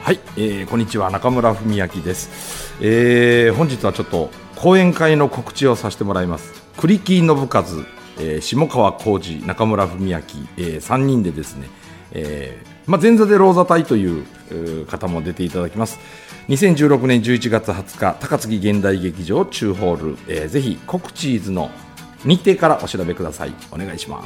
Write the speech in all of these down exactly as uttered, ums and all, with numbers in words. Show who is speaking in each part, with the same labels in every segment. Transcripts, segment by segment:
Speaker 1: はい、えー、こんにちは、中村文明です。えー、本日はちょっと講演会の告知をさせてもらいます。栗木信和、えー、下川浩二、中村文明、えー、さんにんでですね、えーまあ、前座で老座隊という、えー、方も出ていただきます。にせんじゅうろくねんじゅういちがつはつか、高槻現代劇場中ホール、えー、ぜひ告知ーズの日程からお調べください。お願いします。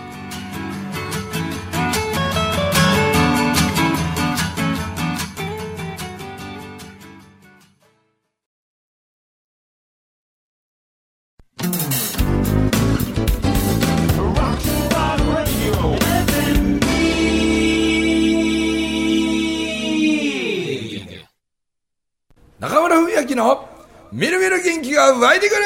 Speaker 1: 中村文明のみるみる元気が湧いてくる。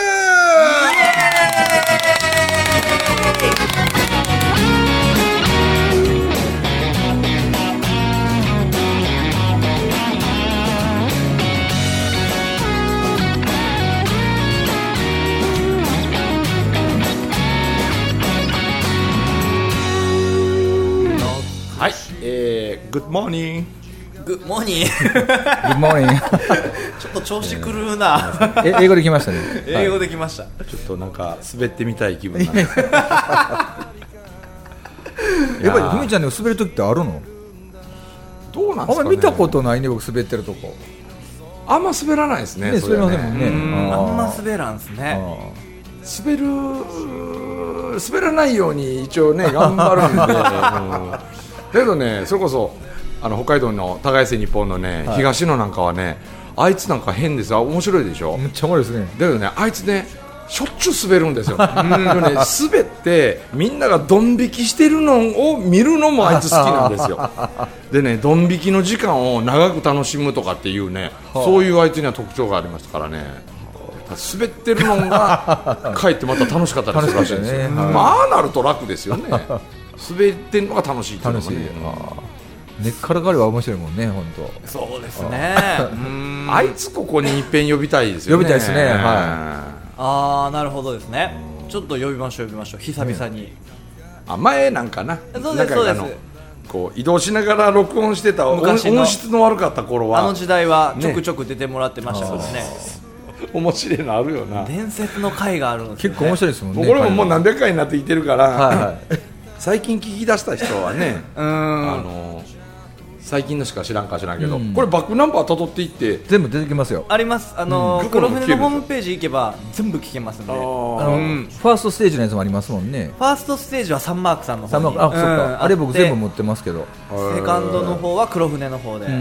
Speaker 1: はい、えー、Good morning。
Speaker 2: グッモーニング
Speaker 3: Good morning
Speaker 2: ちょっと調子狂うな、
Speaker 3: え英語できましたね。
Speaker 2: 英語できました、はい、
Speaker 1: ちょっとなんか滑ってみたい気分なんでやっ
Speaker 3: ぱりふみちゃんで滑るときってあるの？
Speaker 1: どうなんですかね。
Speaker 3: あんまり見たことないね、僕滑ってるとこ。
Speaker 1: あんま滑らないですね。
Speaker 3: ね、滑りませんもんね。
Speaker 2: うんあんま滑らんですね。
Speaker 1: 滑る滑らないように一応ね頑張るんで、うん、だけどね、それこそあの北海道の高瀬日本のね、はい、東野なんかはね、あいつなんか変ですよ。面白いでしょ。
Speaker 3: めっちゃ面白いですね。
Speaker 1: だけどね、あいつねしょっちゅう滑るんですよ。うん、ね、滑ってみんながドン引きしてるのを見るのもあいつ好きなんですよ。でね、ドン引きの時間を長く楽しむとかっていうね、そういうあいつには特徴がありましたからね。滑ってるのがかえってまた楽しかったりするらしいんですよ。まあ、ああなると楽ですよね。滑ってるのが楽しいっていうのがね。
Speaker 3: 根っからかりは面白いもんね、本当。
Speaker 2: そうですね。
Speaker 1: うんあいつここにいっぺん呼びたいですよね。
Speaker 3: 呼びたいですね。はい。
Speaker 2: ああ、なるほどですね。ちょっと呼びましょう呼びましょう久々に。
Speaker 1: あ、前なんかな。
Speaker 2: そうですそうです。
Speaker 1: こう移動しながら録音してた音質の悪かった頃は、
Speaker 2: あの時代はちょくちょく出てもらってましたからね。
Speaker 1: 面白いのあるよな。
Speaker 2: 伝説の回があるんですね。
Speaker 3: 結構面白いですもんね。
Speaker 1: これももう何百回になっていてるから、
Speaker 3: はいはい、
Speaker 1: 最近聞き出した人はね、
Speaker 2: うん
Speaker 1: あの最近のしか知らんか知らんけど、うん、これバックナンバー辿っていって
Speaker 3: 全部出てきますよ。
Speaker 2: あります。あの、うん、黒船のホームページ行けば全部聞けますので。あ
Speaker 3: の、うん、ファーストステージのやつもありますもんね。
Speaker 2: ファーストステージはサンマークさんの方に、
Speaker 3: あ、そうか、あれ僕全部持ってますけど、
Speaker 2: セカンドの方は黒船の方で、うんうん、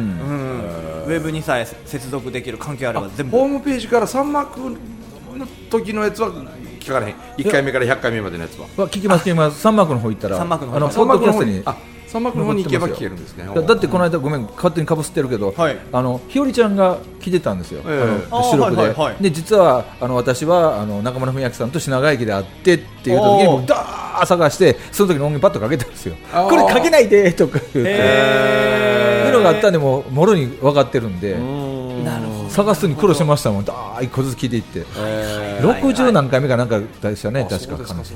Speaker 2: ウェブにさえ接続できる環境あれば全部。
Speaker 1: ホームページからサンマークの時のやつは聞かれへん。いっかいめからひゃっかいめまでのやつは
Speaker 3: 聞きます聞きます。サンマークの方行ったら、
Speaker 2: サンマークの方、
Speaker 3: あのポッドキャストに
Speaker 1: サンマークの方に行けば聞けるんですね。
Speaker 3: だってこの間ごめん勝手にかぶってるけど、はい、あのひよりちゃんが来てたんですよ、えー、あの収録で、はいはいはい、で実はあの私はあの中村文明さんと品川駅で会ってって言った時にもうダーッ探してその時の音源パッとかけたんですよ。これかけないでとか言って、えー、いうのがあったんでもうもろに分かってるんで、
Speaker 2: なるほど
Speaker 3: 探すに苦労しましたもん。だー一個ずつ聞いていって、えー、ろくじゅう何回目かなんかでしたね、確か。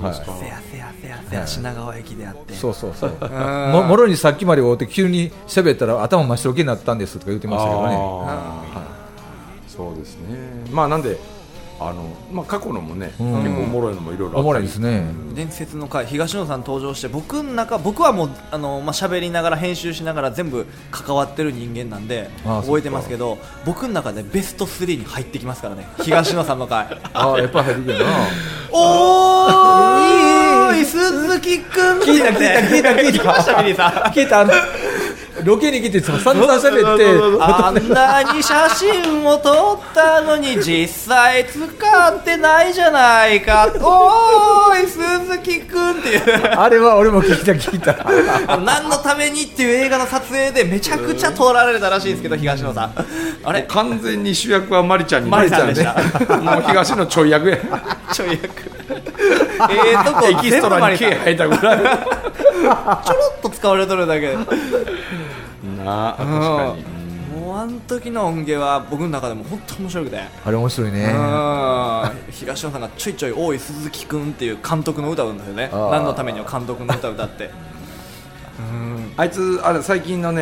Speaker 2: 品川駅であって、
Speaker 3: そうそうそうも, もろにさっきまで会って急に喋ったら頭真っ白けになったんですとか言ってましたけどね。
Speaker 1: はい、そうですね。まあなんであの、まあ、過去のもね、うん、結構おもろいのもいろいろあったり、
Speaker 3: おもろいですね。
Speaker 2: 伝説の回、東野さん登場して僕の中僕はもうあの、まあ、喋りながら編集しながら全部関わってる人間なんで覚えてますけど、僕の中でベストスリーに入ってきますからね、東野さんの回。
Speaker 3: ああやっぱ入るけどな。
Speaker 2: おーい鈴木くん
Speaker 3: 聞いた聞いた聞いた聞いた聞いた聞いたロケに来て散々喋って
Speaker 2: あんなに写真を撮ったのに実際使ってないじゃないか。おーい鈴木くんっていう
Speaker 3: あれは俺も聞いた聞いた
Speaker 2: 何のためにっていう映画の撮影でめちゃくちゃ撮られたらしいんですけど、東野さんあれ
Speaker 1: 完全に主役はマリちゃんに
Speaker 2: マリちゃんでした
Speaker 1: もう東野ちょい役や
Speaker 2: ちょい役えーとこ
Speaker 1: エキストラに毛生えたぐらい
Speaker 2: ちょろっと使われとるだけで
Speaker 1: なあ、確かに。
Speaker 2: もうあの時の音源は僕の中でも本当面白くて、
Speaker 3: あれ面白いね。
Speaker 2: 東野さんがちょいちょい多い鈴木くんっていう監督の歌を歌うんですよね。何のためにも監督の歌を歌って
Speaker 1: うんあいつあれ最近のね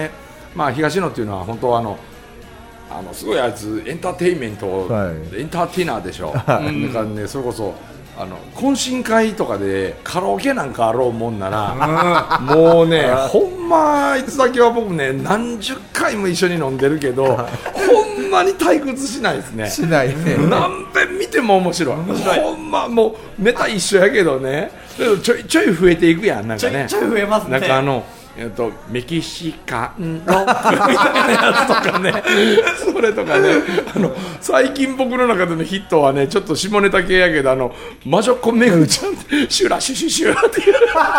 Speaker 1: まあ東野っていうのは本当はあのあのすごいあいつエンターテインメント、はい、エンターテイナーでしょ、はい、だからねそれこそあの懇親会とかでカラオケなんかあろうもんなら、うん、もうねほんまいつだけは僕ね何十回も一緒に飲んでるけどほんまに退屈しないですね。
Speaker 3: しないね。
Speaker 1: 何遍見ても面白い。面白いほんまもうネタ一緒やけどねちょいちょい増えていくやんなんかね
Speaker 2: ちょいちょい増えますね。
Speaker 1: なんかあのえっと、メキシカンのみたいなやつとかねそれとかねあの最近僕の中でのヒットはねちょっと下ネタ系やけどあの魔女子めぐちゃんってシュラシュシュシュラっていう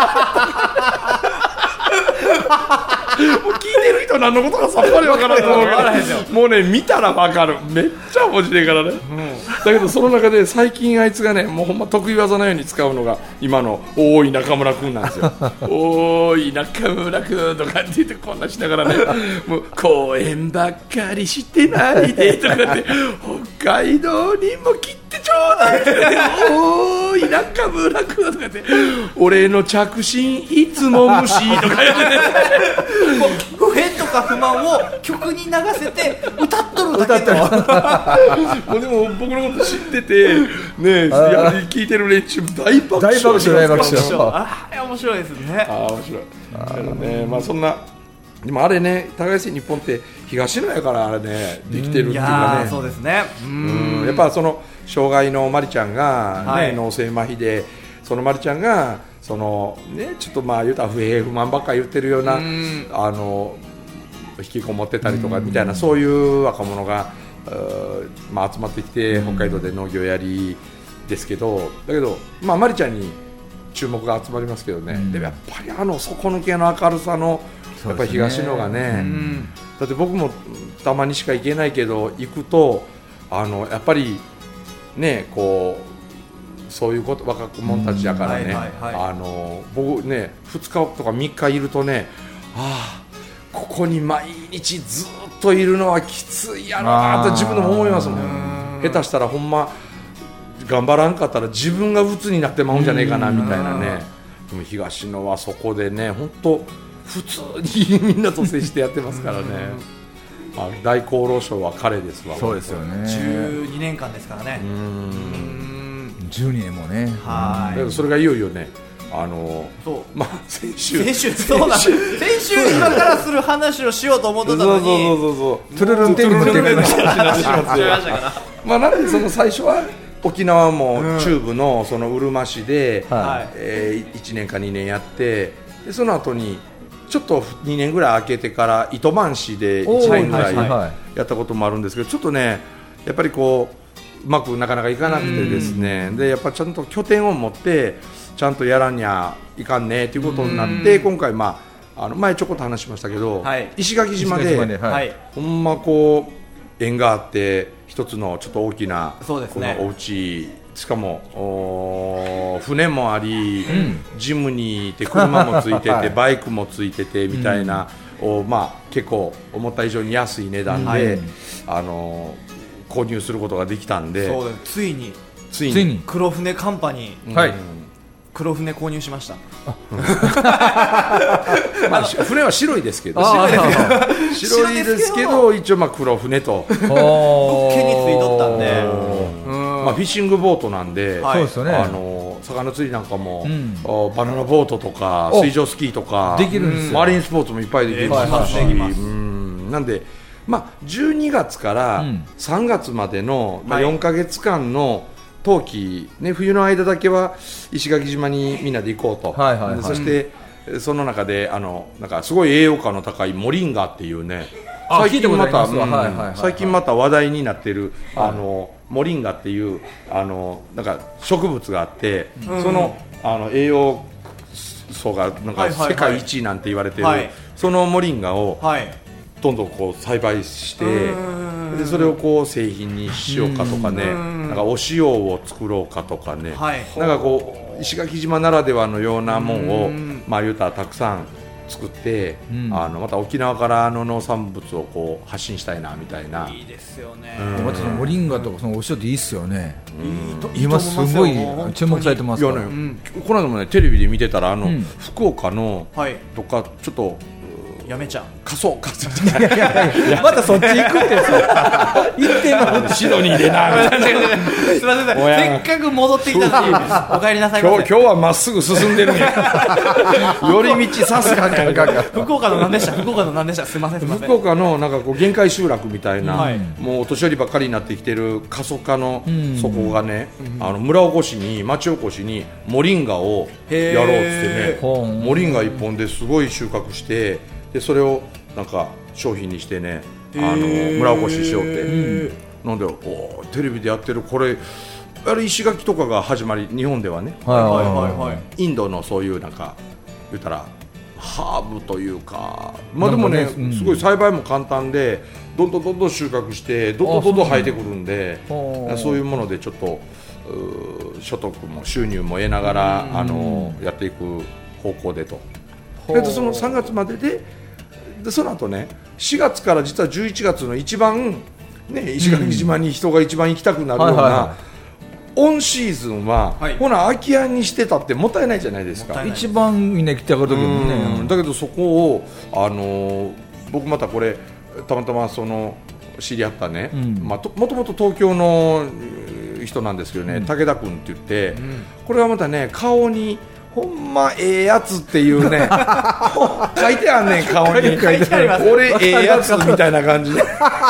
Speaker 1: もう聞いてる人何のことかさっぱり分からんと思うけどもうね見たら分かるめっちゃ面白いからね、うん、だけどその中で最近あいつがねもうほんま得意技のように使うのが今のおーい中村くんなんですよおーい中村くんとかって言ってこんなしながらねもう公園ばっかりしてないでとかって北海道にも来てちょうだいっておーい中村くんとかって俺の着信いつも無視とか言ってね
Speaker 2: 不平とか不満を曲に流せて歌っとるだけの
Speaker 1: もうでも僕のこと知っててね聞いてる連中大爆笑
Speaker 3: 大爆笑大爆笑
Speaker 2: ああ面白いですね。
Speaker 1: ああ面白いだからねまあそんなでもあれね互いに日本って東野やからあれねできてるっていうかね、
Speaker 2: うん、そうですね
Speaker 1: うんやっぱその障害のマリちゃんが、ねはい、脳性麻痺でそのマリちゃんがそのねちょっとまあ言うたら不平不満ばっかり言ってるような、うん、あの引きこもってたりとかみたいな、うん、そういう若者が、まあ、集まってきて北海道で農業やりですけどだけどまあマリちゃんに注目が集まりますけどね、うん、でもやっぱりあの底抜けの明るさのやっぱり東野が ね, ね、うん、だって僕もたまにしか行けないけど行くとあのやっぱりねこうそういうこと若者たちだからね僕ねふつかとかみっかいるとねああここに毎日ずっといるのはきついやろなと自分でも思いますもん。下手したらほんま頑張らんかったら自分が鬱になってまうんじゃねえかなみたいなね。でも東野はそこでね本当普通にみんなと接してやってますからねまあ、大厚労省は彼ですわ。
Speaker 3: そうですよね。
Speaker 2: じゅうにねんかんですからね。うー
Speaker 3: んじゅうにねんもね。
Speaker 1: はい。それがいよいよね。あのそうまあ先週
Speaker 2: 先週そうなん先週今からする話をしようと思ってたのに
Speaker 1: そうそうそうそう
Speaker 3: トゥルルンテンに持ってくる
Speaker 1: まあなんでその最初は沖縄も中部のそのうるま市で、うんはいえー、いちねんかにねんやってでその後にちょっとにねんぐらい空けてから糸満市でいちねんぐらいやったこともあるんですけどちょっとねやっぱりこううまくなかなかいかなくてですねでやっぱちゃんと拠点を持ってちゃんとやらにゃいかんねということになって今回、まあ、あの前ちょこっと話しましたけど、はい、石垣島 で, 石垣島で、はい、ほんまこう縁があって一つのちょっと大きなこのお家しかも船もあり、うん、ジムにいて車もついてて、はい、バイクもついててみたいな、うん、まあ、結構思った以上に安い値段で、うん、あの購入することができたんで
Speaker 2: そうですついに
Speaker 1: ついに
Speaker 2: 黒船カンパニー、はい、黒船購入しました
Speaker 1: まあ、船は白いですけど白いですけど一応まあ黒船と
Speaker 2: 毛についとったんで
Speaker 1: まあ、フィッシングボートなんで、
Speaker 3: はい、そうですね、
Speaker 1: あの魚釣りなんかも、うん、バナナボートとか水上スキーとか
Speaker 3: できるんですよ
Speaker 1: マリンスポーツもいっぱいできるし、はいはい、うんなんで、まあ、じゅうにがつからさんがつまでの、うんまあ、よんかげつかんの冬季、ね、冬の間だけは石垣島にみんなで行こうと、はいはいはい、そして、うん、その中であのなんかすごい栄養価の高いモリンガっていうね最近また、うんはいはいはい、最近また話題になっている、はい、あのモリンガっていうあのなんか植物があって、うん、その、あの栄養素がなんか世界一なんて言われている、はいはいはい、そのモリンガをどんどんこう栽培して、はい、でそれをこう製品にしようかとかねなんかお塩を作ろうかとかね、はい、なんかこう石垣島ならではのようなものをまあ言うたらたくさん作って、うん、あのまた沖縄からの農産物をこう発信したいなみたいない
Speaker 2: いですよね、
Speaker 3: うん、またそのモリンガとかそのお塩っていいっすよね、うん、今すごい注目されてますから、
Speaker 1: いや、ねうん、この間もねテレビで見てたらあの、うん、福岡の、はい、とかちょっと
Speaker 2: やめちゃう
Speaker 1: 仮想仮想
Speaker 3: またそっち行くって言ってんの
Speaker 1: シドニーでなみたいな
Speaker 2: すいませんせっかく戻ってきたのにお帰りなさいませ。
Speaker 1: 今日、今日はまっすぐ進んでるんや寄り道さすがに
Speaker 2: 福岡の何でした福岡の何でしたすいませんすいません。
Speaker 1: 福岡のなんかこう限界集落みたいな、
Speaker 2: はい、
Speaker 1: もうお年寄りばっかりになってきてる過疎化のそこがね、うん、あの村おこしに町おこしにモリンガをやろうってってね、モリンガ一本ですごい収穫してでそれをなんか商品にしてね、あの村おこししようって、うん、なんでおテレビでやってるこれあれ石垣とかが始まり日本ではね、はいはいはいはい、インドのそういうなんか言ったらハーブというか、まあでもね、うん、すごい栽培も簡単でどんどんどんどん収穫してどんどんどんどん生えてくるんで、そうそういうものでちょっと所得も収入も得ながら、うん、あのやっていく方向でと。でそのさんがつまでで、でその後ねしがつから実はじゅういちがつの一番、ね、石垣島に人が一番行きたくなるような、うんはいはいはい、オンシーズンは、はい、ほな空き家にしてたってもったいないじゃないですか。
Speaker 3: 一番みんな来たかった時もね、
Speaker 1: うん、だけどそこを、あのー、僕またこれたまたまその知り合ったね、うんまあ、ともともと東京の人なんですけどね、うん、武田君って言って、うん、これはまたね顔にほんまええやつっていうね書いてあんねん顔に書いてあります俺ええやつみたいな感じで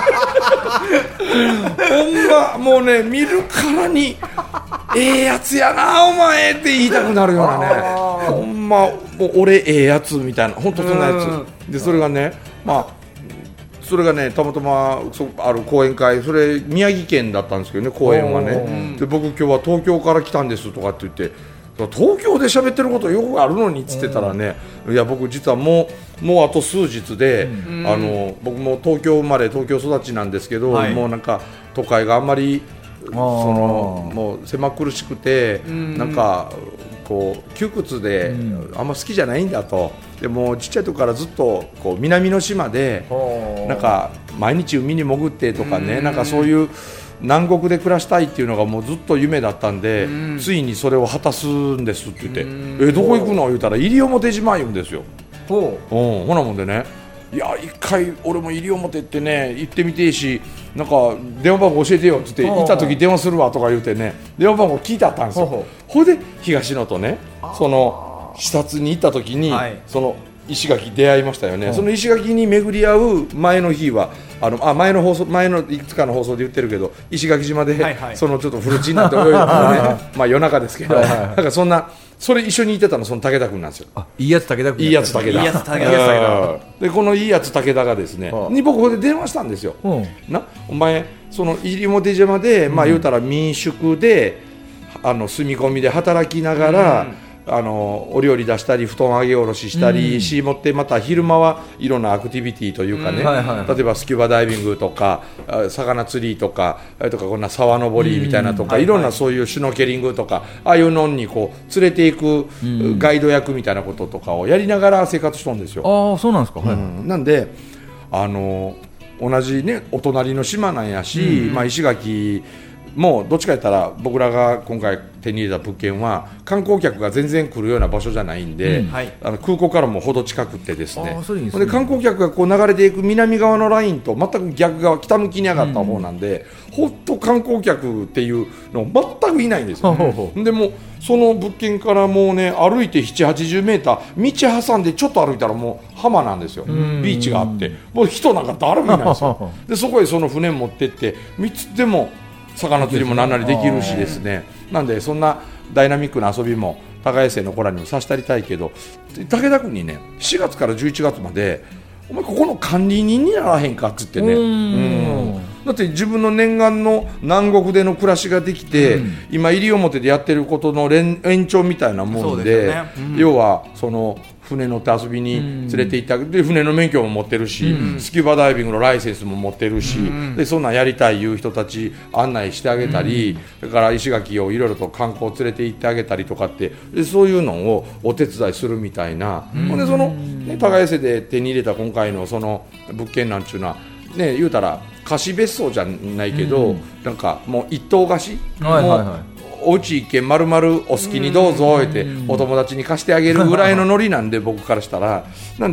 Speaker 1: ほんまもうね見るからにええやつやなお前って言いたくなるようなねほんまもう俺ええやつみたいな本当そんなやつで、それがねまあそれがねたまたまある講演会それ宮城県だったんですけどね講演はねで僕今日は東京から来たんですとかって言って東京で喋ってることよくあるのにっつってたらね、うん、いや僕実はもうもうあと数日で、うん、あの僕も東京生まれ東京育ちなんですけど、はい、もうなんか都会があんまりそのもう狭苦しくて、うん、なんかこう窮屈で、うん、あんま好きじゃないんだと。でもちっちゃい時からずっとこう南の島でなんか毎日海に潜ってとかね、うん、なんかそういう南国で暮らしたいっていうのがもうずっと夢だったんで、うん、ついにそれを果たすんですって言って、うん、えどこ行くの言うたら西表島言うんですよ。ほう、うん、ほなもんでねいや一回俺も西表ってね行ってみてえしなんか電話番号教えてよって言って行った時電話するわとか言うてね電話番号聞いてあったんですよ。ほうほうほいで東野とねその視察に行った時に、はい、その石垣出会いましたよね、うん、その石垣に巡り合う前の日はあのあ前の放送前のいくつかの放送で言ってるけど石垣島で、はいはい、そのちょっとフルチンになって泳いだのねまあ夜中ですけどはい、はい、なんかそんなそれ一緒にいてたのその武田君なんですよ。
Speaker 3: あいいやつ武田君
Speaker 1: いいやつ武田いいやつ武田でこのいいやつ武田がですね、はあ、に僕ここで電話したんですよ、うん、なお前その西表島で、まあ、言うたら民宿で、うん、あの住み込みで働きながら、うんあのお料理出したり布団上げ下ろししたり、うん、し持ってまた昼間はいろんなアクティビティというかね、うんはいはいはい、例えばスキューバダイビングとか魚釣りとかとかこんな沢登りみたいなとか、うん、いろんなそういうシュノーケリングとかああいうのにこう連れていくガイド役みたいなこととかをやりながら生活したんですよ。
Speaker 3: ああそうなんですか、
Speaker 1: うん、なんであの同じねお隣の島なんやし、うんまあ、石垣もうどっちか言ったら僕らが今回手に入れた物件は観光客が全然来るような場所じゃないんで、うんはい、あの空港からもほど近くてですね、あ、そうですね。で観光客がこう流れていく南側のラインと全く逆側北向きに上がった方なんで、うん、ほんと観光客っていうの全くいないんですよ、うん、でもその物件からもうね歩いてななじゅうはちじゅうメーター道挟んでちょっと歩いたらもう浜なんですよ、うん、ビーチがあってもう人なんか誰もいないんですよでそこへその船持ってってみっつでも魚釣りも何なりできるしですねなんでそんなダイナミックな遊びも高江生の子らにもさせたりたいけど武田君にねしがつからじゅういちがつまでお前ここの管理人にならへんかっつってねうんだって自分の念願の南国での暮らしができて、うん、今西表でやってることの延長みたいなもん で, で、ねうん、要はその船乗って遊びに連れて行ってあげて、うん、船の免許も持ってるし、うん、スキューバダイビングのライセンスも持ってるし、うん、でそんなんやりたいいう人たち案内してあげたり、うん、だから石垣をいろいろと観光連れて行ってあげたりとかってでそういうのをお手伝いするみたいな、うん、でその、ね、高江市で手に入れた今回のその物件なんちゅうのは、ね、言うたら貸別荘じゃないけど、うん、なんかもう一棟貸し、はいはいはい、もうお家一軒丸々お好きにどうぞってお友達に貸してあげるぐらいのノリなんで僕からしたらなんで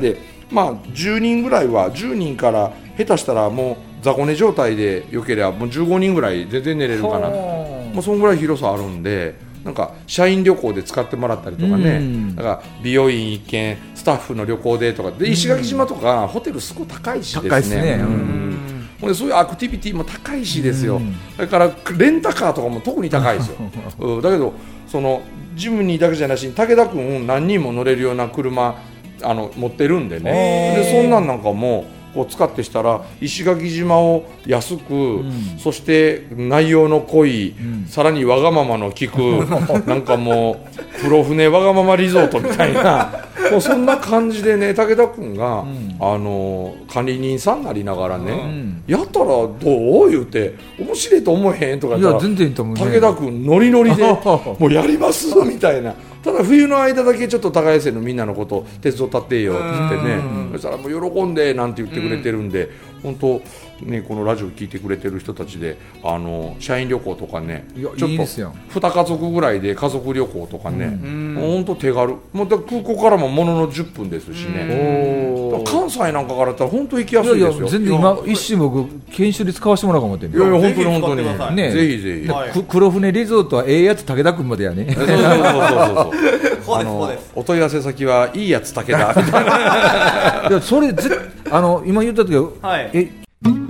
Speaker 1: まあじゅうにんぐらいはじゅうにんから下手したらもう雑魚寝状態でよければもうじゅうごにんぐらい全然寝れるかな、もうそんぐらい広さあるんで、なんか社員旅行で使ってもらったりとかね、うん、だから美容院一軒スタッフの旅行でとかで、石垣島とかホテルすごい高いしですね、高いですね、うんうん、でそういうアクティビティも高いしですよ、うん、だからレンタカーとかも特に高いですよ、うん、だけどそのジムニーだけじゃなしに武田君何人も乗れるような車あの持ってるんでね、でそんなんなんかもこう使ってしたら石垣島を安く、うん、そして内容の濃い、うん、さらにわがままの利くなんかもう黒船わがままリゾートみたいなもうそんな感じでね、武田君が、うん、あの管理人さんになりながらね、うん、やったらどう言うて面白いと思えへんとか言ったら、いや全然いいと思うね、武田君ノリノリでもうやりますみたいな。ただ冬の間だけちょっと高安のみんなのこと手伝ったってよって言ってね、そしたらもう喜んでなんて言ってくれてるんで、本当ね、このラジオ聞いてくれてる人たちであの社員旅行とかね、ちょっとに家族ぐらいで家族旅行とかね、本当手軽、もうだ空港からももののじゅっぷんですしね、関西なんかからだったら本当行きやすいですよ。いやいや全然今一瞬僕研修で使わせてもらおうか思ってんで、いやいや本当に本当にね、ぜひぜひ、はい、黒船リゾートはええやつ武田君までやねそうそうそうそうあのお問い合わせ先はいいやつ武田みたいないやそれぜあの今言った時は、はい、え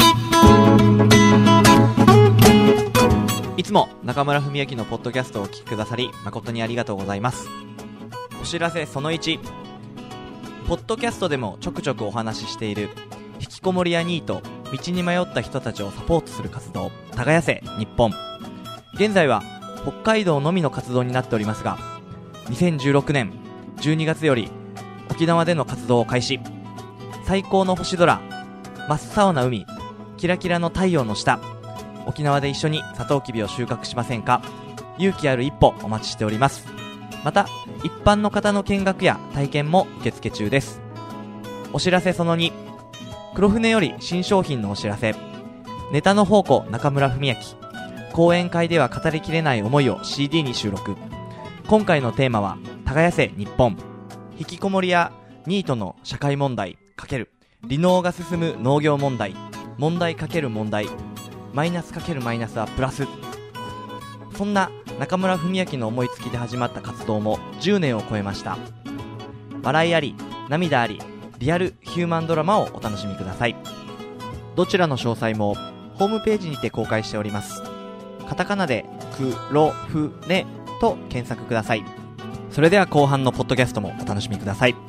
Speaker 2: いつも中村文明のポッドキャストをお聞きくださり誠にありがとうございます。お知らせそのいち、ポッドキャストでもちょくちょくお話ししている引きこもりやニート、道に迷った人たちをサポートする活動、耕せ日本。現在は北海道のみの活動になっておりますが、にせんじゅうろくねんじゅうにがつより沖縄での活動を開始。最高の星空、真っ青な海、キラキラの太陽の下、沖縄で一緒にサトウキビを収穫しませんか。勇気ある一歩お待ちしております。また一般の方の見学や体験も受付中です。お知らせそのに、黒船より新商品のお知らせ。ネタの宝庫中村文明、講演会では語りきれない思いを シーディー に収録。今回のテーマは耕せ日本、引きこもりやニートの社会問題×離農が進む農業問題、問題×問題、マイナス×マイナスはプラス。そんな中村文明の思いつきで始まった活動もじゅうねんを超えました。笑いあり涙ありリアルヒューマンドラマをお楽しみください。どちらの詳細もホームページにて公開しております。カタカナでくろふねと検索ください。それでは後半のポッドキャストもお楽しみください。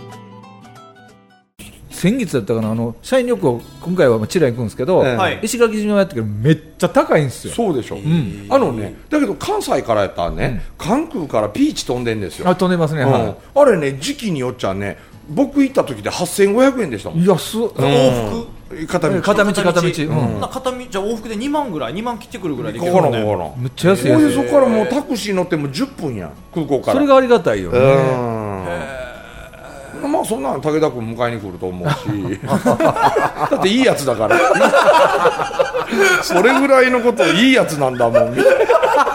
Speaker 3: 先月だったかな、あの社員旅行今回はチラ行くんですけど、えー、石垣島やったけどめっちゃ高いんですよ。
Speaker 1: そうでしょ、うん、あのね、だけど関西からやったらね、うん、関空からピーチ飛んでんですよ。
Speaker 3: あ、飛んでますね、うん、はい、
Speaker 1: あれね時期によっちゃね、僕行った時ではっせんごひゃくえんでしたもん。
Speaker 3: 安っ、うん、
Speaker 2: 往復
Speaker 3: 片道片道片道、うん、
Speaker 2: 片道じゃあ往復でにまんぐらい、にまん切ってくるぐらいで行
Speaker 1: けるね。
Speaker 3: めっちゃ安いや
Speaker 1: つ。そこからもうタクシー乗ってもじゅっぷんや、空港から。
Speaker 3: それがありがたいよね。
Speaker 1: うん、まあそんなの武田君迎えに来ると思うしだっていいやつだからそれぐらいのこといいやつなんだもんみたいな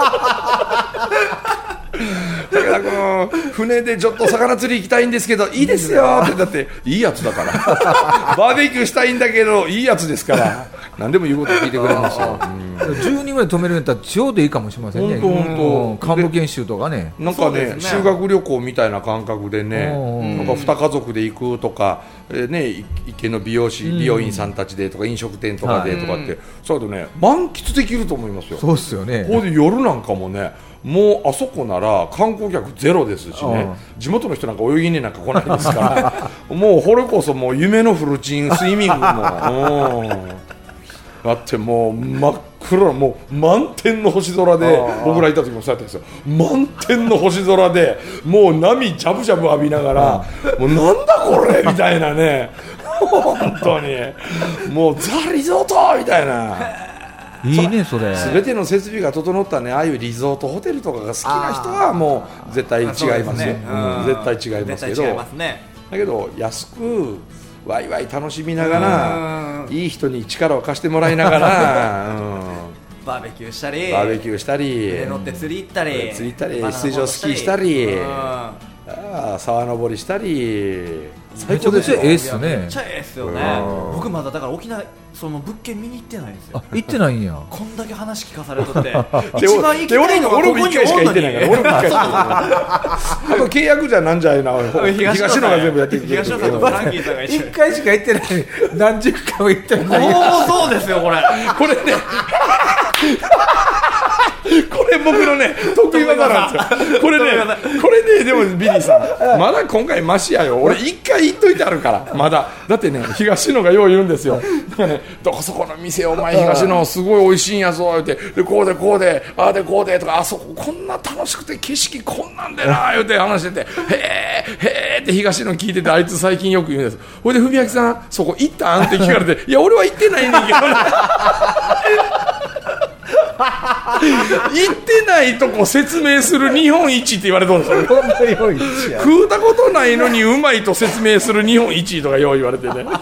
Speaker 1: 武田君船でちょっと魚釣り行きたいんですけどいいですよって、だっていいやつだからバーベキューしたいんだけどいいやつですから何でも言うこと聞いてくれますよ、
Speaker 3: うん、じゅうにんぐらい止めるんだったらちょうどいいかもしれませんね。本当幹部研修とかね、
Speaker 1: なんか ね, ね修学旅行みたいな感覚でね、なんかに家族で行くとか、えー、ね、池の美容師、美容院さんたちでとか飲食店とかでとかって、はい、そうだとね満喫できると思いますよ。
Speaker 3: そうっすよね。
Speaker 1: ここで夜なんかもね、もうあそこなら観光客ゼロですしね、地元の人なんか泳ぎになんか来ないですからもうこれこそもう夢のフルチンスイミングもだってもう真っ暗、もう満天の星空で、僕らいた時もそうやったんですよ。満天の星空でもう波ジャブジャブ浴びながら、もうなんだこれみたいなね本当にもうザ・リゾートみたいな。
Speaker 3: いいね、それ。
Speaker 1: 全ての設備が整ったね、ああいうリゾートホテルとかが好きな人はもう絶対違いますよ、ね、うん、絶対違いますけど、
Speaker 2: 絶対違いますね。
Speaker 1: だけど安くワイワイ楽しみながら、いい人に力を貸してもらいながら、うん、
Speaker 2: バーベキューしたり、
Speaker 1: バーベキューしたり、
Speaker 2: 船乗って釣り行ったり、
Speaker 1: 釣り行ったり、水上スキーしたり、あ、沢登りしたり、
Speaker 3: めちゃくちゃええっすね。
Speaker 2: めっちゃええっすよね。僕まだだから沖縄その物件見に行ってないんですよ。
Speaker 3: あ、行ってないんや。
Speaker 2: こんだけ話聞かされとって一番行きたいのがここにおんのに。俺もいっかいしか行ってないから。俺もいっかいしか行ってない
Speaker 1: あと契約じゃなんじゃいな。東野が全部やってきて
Speaker 2: 東野さんとフランキーさんが
Speaker 3: 一緒。いっかいしか行ってない。何十回も行ってない。
Speaker 2: おお、そうですよこれ。
Speaker 1: これね。これ僕のね得意技なんですよ。これねこれねでもビリーさんまだ今回マシやよ。俺一回言っといてあるからまだ。だってね東野がよう言うんですよ。だからねどこそこの店お前東野すごい美味しいんやぞ言ってでこうでこうでああでこうでとかあそここんな楽しくて景色こんなんでな言って話しててへーへーって東野聞いててあいつ最近よく言うんです。ほいで文明さんそこ行ったんって聞かれていや俺は行ってないねんけどね行ってないとこ説明する日本一って言われたんですよ。食うたことないのにうまいと説明する日本一とかよう言われてね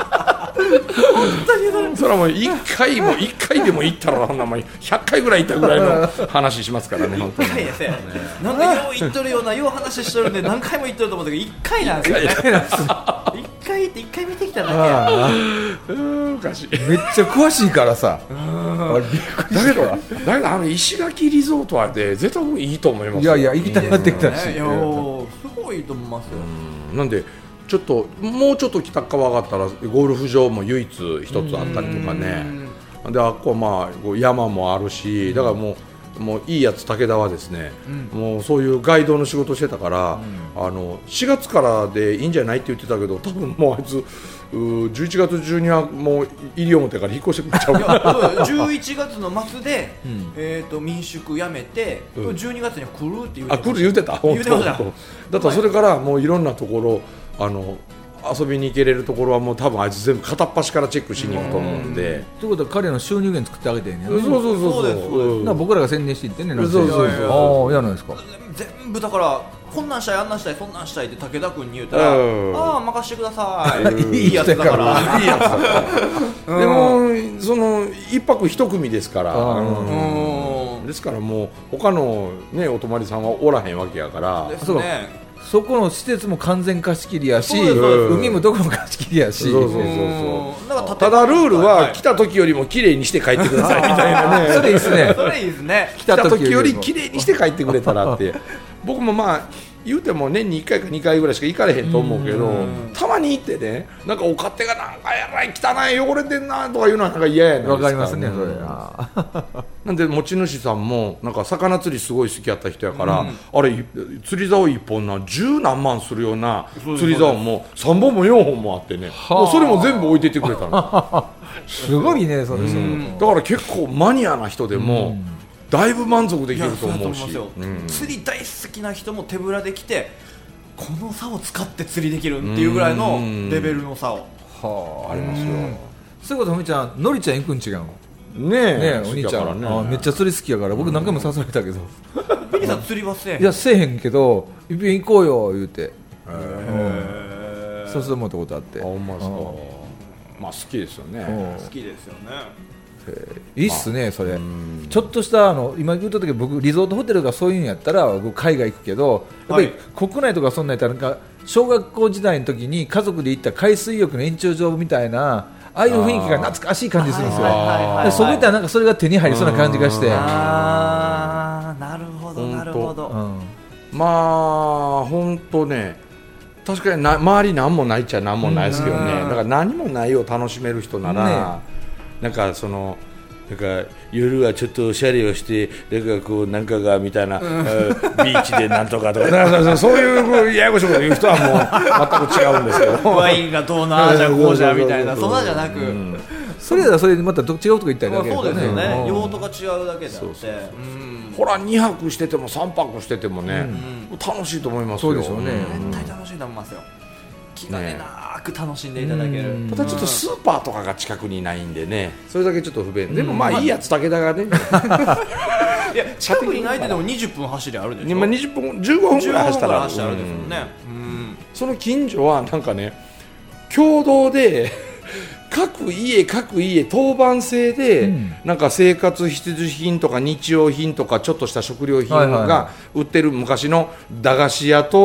Speaker 1: それはもういっかいもいっかいでも行ったらそんなもんひゃっかいぐらい行ったぐらいの話しますからね。本当にね
Speaker 2: なんかよう言っとるようなよう話しとるんで何回も言っとると思ったけどいっかいなんですよね。いっかいっていっかい見てきただけや。
Speaker 1: おかしい。
Speaker 3: めっちゃ詳しいからさ。
Speaker 1: だけどだけどあの石垣リゾートはで絶対いいと思います。
Speaker 3: いやいや行きたくなってきたし、
Speaker 2: いやすごいと思いますよ。
Speaker 1: なんでちょっともうちょっと北側上がったらゴルフ場も唯一一つあったりとかね。であっこはまあ山もあるしだからもうもういいやつ武田はですね、うん、もうそういうガイドの仕事してたから、うん、あのしがつからでいいんじゃないって言ってたけど多分もうあいつじゅういちがつ中にはもう西表から引っ越してくれちゃうから
Speaker 2: じゅういちがつの末で、うんえー、と民宿辞めて、うん、じゅうにがつには来るって言ってました。
Speaker 1: あ来る言ってた
Speaker 2: 言ってました。
Speaker 1: だからそれからもういろんなところあの遊びに行けれるところはもう多分あいつ全部片っ端からチェックしに行くと思うんで。
Speaker 3: ということは彼の収入源作ってあげてんねんね。
Speaker 1: そうそうそうそう。
Speaker 3: だから僕らが宣伝していってね。
Speaker 1: そうそうそう。
Speaker 3: ああ嫌なんですか。
Speaker 2: 全部だからこんなんしたいあんなんしたいそんなんしたいって武田君に言うたら、ああ任してください。いいやつだから。いいやつだから。
Speaker 1: でもその一泊一組ですから。ですからもう他のねお泊まりさんはおらへんわけやから。
Speaker 2: ですね。
Speaker 3: そこの施設も完全貸し切りやし、海もどこも貸し切りやし、
Speaker 1: そうそうそうそう。ただルールは来た時よりも綺麗にして帰ってくださいみたいなね。
Speaker 3: それいいですね。
Speaker 2: それいいですね。
Speaker 1: 来た時より綺麗にして帰ってくれたらって。僕もまあ言うても年にいっかいかにかいぐらいしか行かれへんと思うけど、たまに行ってね、なんかお勝手がなんかやらい汚い汚れてんなとかいうのはなんか嫌やねん。
Speaker 3: わかりますねそれ。
Speaker 1: なんで持ち主さんもなんか魚釣りすごい好きやった人やから、うん、あれ釣り竿いっぽんな十何万するような釣り竿もさんぼんもよんほんもあってね、もうそれも全部置いていってくれたの
Speaker 3: すごいねそれ、うん、
Speaker 1: だから結構マニアな人でも、うんだいぶ満足できると思うし、
Speaker 2: うん、釣り大好きな人も手ぶらで来てこの竿を使って釣りできるっていうぐらいのレベルの竿
Speaker 1: はあありますよ。
Speaker 3: そういうことふみちゃんのりちゃん行くん違うの
Speaker 1: ねえ、
Speaker 3: ねえお兄ちゃん、ね、あめっちゃ釣り好きやから僕何回も誘われたけど
Speaker 2: ビリーさん釣りはせえへん。
Speaker 3: いやせえへんけどいっぺん行こうよ言うてへえそうするもったことあって。
Speaker 1: あほんまですか。まあ好きですよね。
Speaker 2: 好きですよね。
Speaker 3: いいっすねそれ。ちょっとしたあの今言った時僕リゾートホテルがそういうんやったら僕海外行くけどやっぱり国内とかそんなんやったらなんか小学校時代の時に家族で行った海水浴の延長上みたいなああいう雰囲気が懐かしい感じするんですよ。そこ行ったらなんかそれが手に入りそうな感じがして。
Speaker 2: ああなるほどなるほど。
Speaker 1: まあ本当ね確かにな周り何もないっちゃ何もないですけどね。だから何もないを楽しめる人なら、ねなんかそのなんか夜はちょっとおしゃれをしてなんかこうなんかがみたいな、うん、ビーチでなんとかとかだからそういうややこしいこと言う人はもう全く違うんですけど
Speaker 2: ワインがどうなあじゃこうじゃみたいなそんなじゃなく、うん、
Speaker 3: それではそれでまた違うとこ行ったりだけ、ね、
Speaker 2: そうですよね。用途が違うだけであってそうそうそう、
Speaker 1: うん、ほらにはくしててもさんぱくしててもね、うん、楽しいと思いますよ。
Speaker 3: そうでしょうね、
Speaker 2: うん、絶対楽しいと思いますよ。気兼ねなく楽しんでいただける、
Speaker 1: ね、ただちょっとスーパーとかが近くにないんでねそれだけちょっと不便、うん、でもまあいいやつ武田がね
Speaker 2: いや近くにないでもにじゅっぷん走りあるでしょ。
Speaker 1: 今にじゅっぷんじゅうごふんぐらい走ったら
Speaker 2: 走ったらあるですもんね、うんうん、
Speaker 1: その近所はなんかね共同で各家各家当番制で、うん、なんか生活必需品とか日用品とかちょっとした食料品が売ってる昔の駄菓子屋と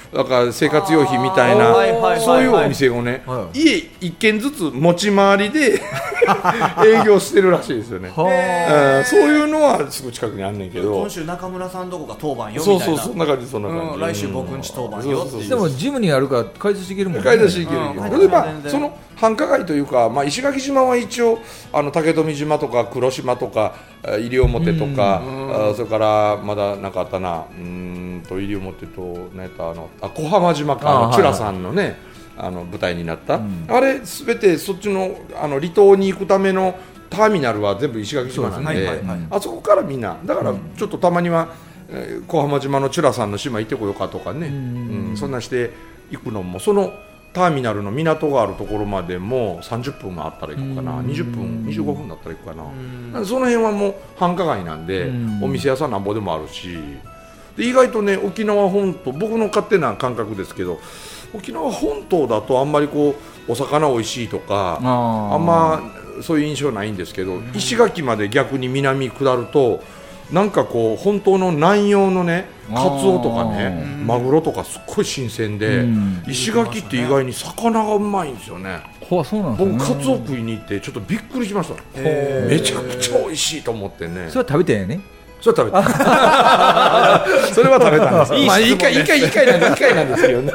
Speaker 1: だから生活用品みたいなそういうお店をね、はい、家一軒ずつ持ち回りで営業してるらしいですよね。はそういうのはすぐ近くにあんねんけど、
Speaker 2: 今週中村さんどこが当番よみたいな、
Speaker 1: そうそうそんな感じそんな感じ、
Speaker 2: うん、来週僕んち当番よっていう。
Speaker 3: でもジムにあるから買い出しできるもんね。
Speaker 1: 買い出しできる、うん、でまあその繁華街というか、まあ、石垣島は一応あの竹富島とか黒島とか西表とか、あそれからまだなんかあったな、うーんと西表と何やったあのあ小浜島か、あのチュラさんのね、はいはい、あの舞台になった、うん、あれすべてそっちの、あの離島に行くためのターミナルは全部石垣島なんで、はいはいはい、あそこからみんなだからちょっとたまには、えー、小浜島のチュラさんの島行ってこようかとかね、うん、うん、そんなして行くのもそのターミナルの港があるところまでもさんじゅっぷんあったら行くかな、にじゅっぷんにじゅうごふんだったら行くかな、その辺はもう繁華街なんでお店屋さんなんぼでもあるし、で意外とね沖縄本島、僕の勝手な感覚ですけど沖縄本島だとあんまりこうお魚おいしいとか あ, あんまそういう印象ないんですけど、石垣まで逆に南下るとなんかこう本当の南洋のねカツオとかねマグロとかすっごい新鮮で、石垣って意外に魚がうまいんですよね。
Speaker 3: そうなんですね。
Speaker 1: 僕カツオ食いに行ってちょっとびっくりしました。めちゃくちゃ美味しいと思ってね。
Speaker 3: それは食べてね。
Speaker 1: それは食べたそれは食べたんです。まあいい回いい回いい回なんでいい回なんですけどね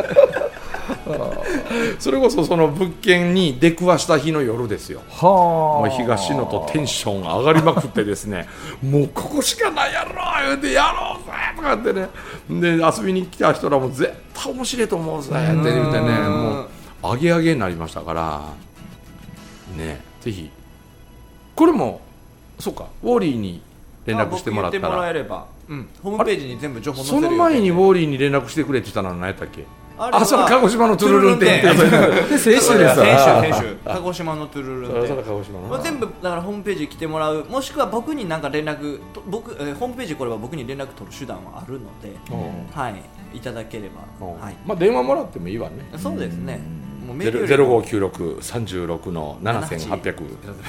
Speaker 1: それこそその物件に出くわした日の夜ですよ。はもう東野とテンション上がりまくってですねもうここしかないやろ言うてやろうぜとかってね、で遊びに来た人らも絶対面白いと思うぜって言ってね、もう上げ上げになりましたからね。ぜひこれもそうかウォーリーに連絡してもらったら、
Speaker 2: 僕言ってもらえれば、うん、ホームページに全部情報載せるよ。
Speaker 1: その前にウォーリーに連絡してくれって言ったのは何やったっけ。あ、それ鹿児島のトゥルルン店で
Speaker 3: 先週です。
Speaker 2: 先週先週鹿児島のトゥルルン店、まあ、全部だからホームページ来てもらう、もしくは僕に何か連絡、僕、えー、ホームページこれは僕に連絡取る手段はあるので、はい、いただければ、はい、
Speaker 1: まあ電話もらってもいいわね。
Speaker 2: そうですね。
Speaker 1: もうメールよりもゼロごきゅうろく さんじゅうろくのななせんはっぴゃく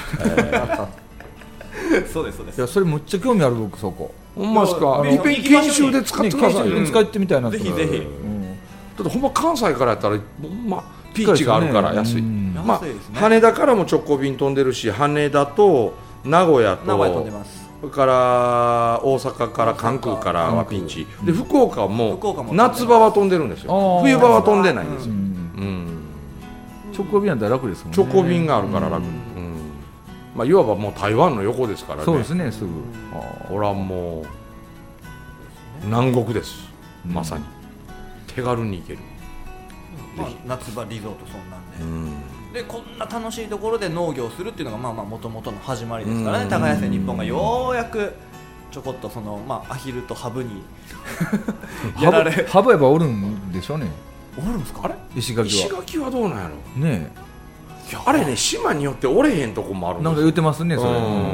Speaker 2: そうですそうです。
Speaker 3: いやそれむっちゃ興味ある。僕そこ
Speaker 1: ほんまですか。いっぺん研修で使ってくださいよ。
Speaker 3: 使ってみたいな。
Speaker 2: ぜひぜひ。
Speaker 1: だってほんま関西からやったらほんまピーチがあるから安い。まあ羽田からも直行便飛んでるし、羽田と名古屋とそれから大阪から関空からはピーチで、福岡も夏場は飛んでるんですよ。冬場は飛んでないんですよ。
Speaker 3: 直行便なんて楽ですもんね。
Speaker 1: 直行便があるから楽。まあ、いわばもう台湾の横ですからね。
Speaker 3: そうですね、すぐ。
Speaker 1: これはもう南国です、まさに手軽に行ける、
Speaker 2: まあ、夏場リゾートそんなんで、うん、でこんな楽しいところで農業するっていうのがまあまあ元々の始まりですからね。耕せ日本がようやくちょこっとその、まあ、アヒルとハブに
Speaker 3: やられハブやっぱおるんでしょうね。
Speaker 2: おるんですか。あれ
Speaker 1: 石垣は石垣はどうなんやろ
Speaker 3: ねえ。
Speaker 1: あれね、島によって折れへんとこもあるんですよ。
Speaker 3: なんか言ってますねそれ。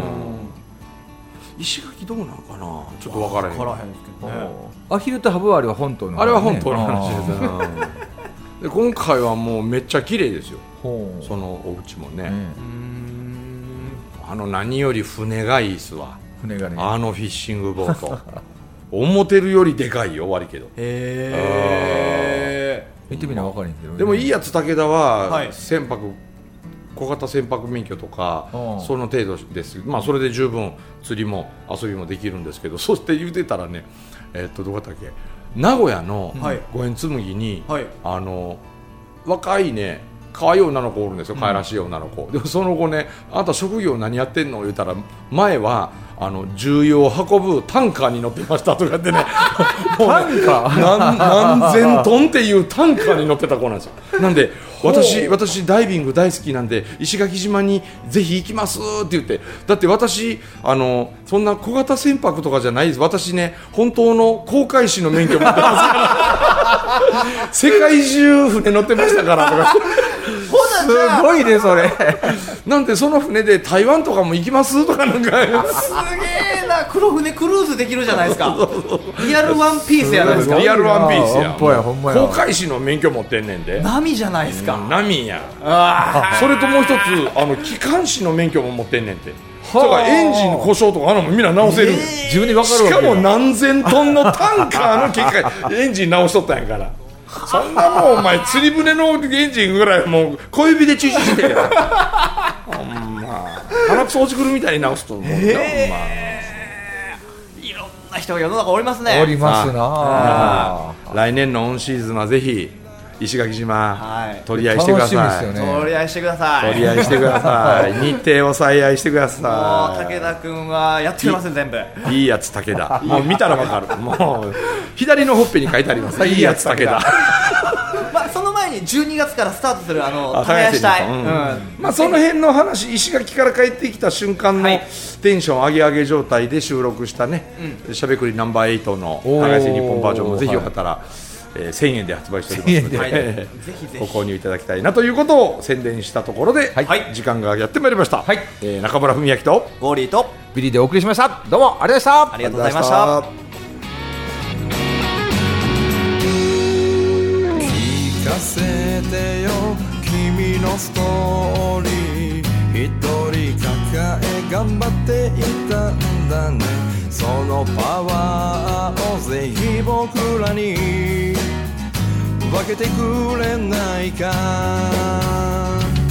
Speaker 1: 石垣どうなのかな、ちょっと分からへん。分からへんですけどね。
Speaker 3: アヒルとハブはあれは本当の、ね、
Speaker 1: あれは本当の話ですねで今回はもうめっちゃ綺麗ですよ、そのお家もね、うん、あの何より船がいいっすわ。
Speaker 3: 船がね、
Speaker 1: あのフィッシングボート思ってるよりでかいよ、悪いけど。
Speaker 3: へー、見てみな分からへんけど、ね、
Speaker 1: でもいいやつ武田は、はい、船舶小型船舶免許とかその程度です。まあそれで十分釣りも遊びもできるんですけど、そして言うてたらね、えー、っとどこだったっけ、名古屋の五円紬に、はい、あの若いね可愛い女の子おるんですよ、可愛らしい女の子、うん、でもその子ね、あなた職業何やってんの言うたら、前はあの重油を運ぶタンカーに乗ってましたとかってねもうね、タンカー 何, 何千トンっていうタンカーに乗ってた子なんですよ。なんで私, 私ダイビング大好きなんで石垣島にぜひ行きますって言って、だって私あのそんな小型船舶とかじゃないです。私ね本当の航海士の免許持ってますから世界中船乗ってましたからとか
Speaker 3: すごいねそれ
Speaker 1: なんでその船で台湾とかも行きますとかなんか
Speaker 2: すげえな、黒船クルーズできるじゃないですかリアルワンピースやないですか。
Speaker 1: リアルワンピースや、
Speaker 3: ほんまやほんまや、
Speaker 1: 航海士の免許持ってんねんで。
Speaker 2: 波じゃないですか、
Speaker 1: うん、波や。あそれともう一つあの機関士の免許も持ってんねんて。だからエンジン故障とかあのもみんな直せる、えー、
Speaker 3: 自分で分かるわけ。
Speaker 1: しかも何千トンのタンカーの機械エンジン直しとったんやからそんなもんお前釣り船のエンジンぐらいもう小指で注視してるほんま鼻くそ落ちくるみたいに直すと思うよ、
Speaker 2: えー、いろんな人が世の中おりますね。
Speaker 3: おりますな。
Speaker 1: 来年のオンシーズンはぜひ石垣島、
Speaker 2: はい、
Speaker 1: 取り合いしてください。
Speaker 3: 楽しみですよね。
Speaker 2: 取り合いしてください。
Speaker 1: 取り合いしてください。日程を再合してください。
Speaker 2: もう武田君はやってくれますね全部。
Speaker 1: いいやつ武田。もう見たらわかる。もう左のほっぺに書いてあります。いいやつ武田。
Speaker 2: まあその前にじゅうにがつからスタートするあの耕したい。うん。
Speaker 1: まあその辺の話、石垣から帰ってきた瞬間のテンション上げ上げ状態で収録したね、しゃべくりナンバーエイトの耕し日本バージョンもぜひよかったら。えー、せんえんで発売しておりますので、はい、ぜひぜひご購入いただきたいなということを宣伝したところで、はい、時間がやってまいりました、はい、えー、中村文明と
Speaker 2: ゴーリーと
Speaker 3: ビリーでお送りしました。どうもありがとうございました。
Speaker 2: ありがとうございました。
Speaker 4: 聞かせてよ君のストーリー、一人抱え頑張っていたんだね。そのパワーをぜひ僕らに分けてくれないか。